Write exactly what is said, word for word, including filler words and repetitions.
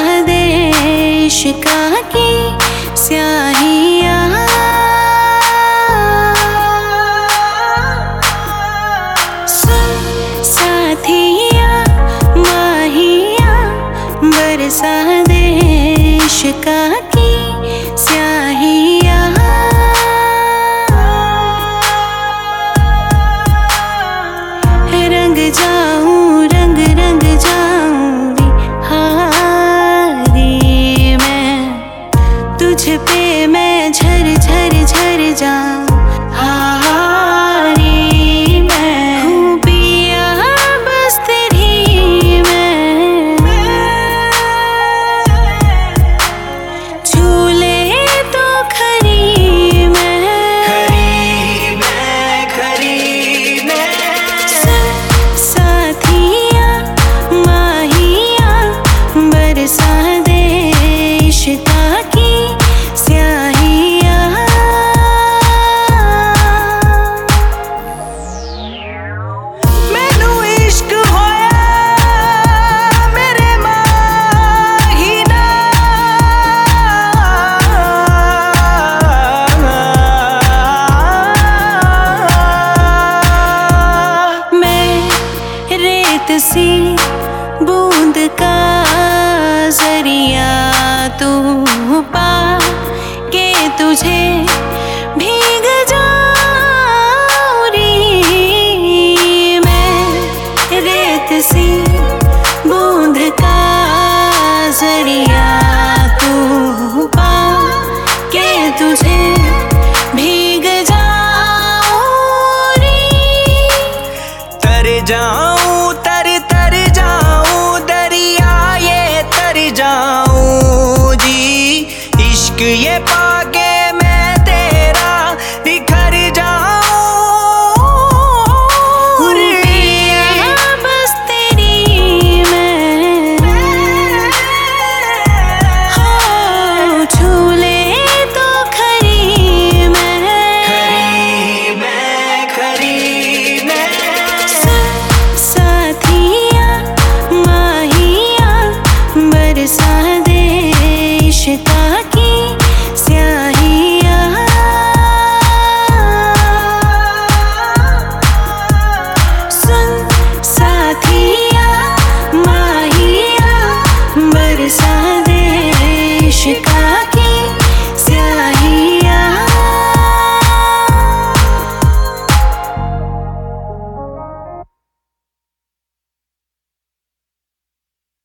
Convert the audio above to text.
दे इश्का की स्याहियाँ। सुन साथिया माहिया बरसा दे इश्का की स्याहियाँ। रंग जाऊं रंग रंग जाऊं बिहारी मैं, तुझ पे मैं झर झर झर जाऊं हारी मैं। हूँ पिया बस तेरी मैं, छू ले तो खरी मैं, खरी मैं खरी मैं। साथिया माहिया बरसा दे इश्का की स्याहियाँ। मैनू इश्क होया मेरे माहीना, मैं रेत सी बूंद का जरिया, तू पा के तुझे भीग जाऊं री। मैं रेत सी बूंद का जरिया, तू पा के तुझे भीग जाऊं री। तर जाऊं तर तर जाऊं दरिया ये तर जाऊं जी। इश्क ये पाके मैं तेरा निखर जाऊं रे। पिया बस तेरी मैं, हो छू ले तो खरी मैं, खरी मैं खरी मैं। साथिया माहिया बरसा दे इश्का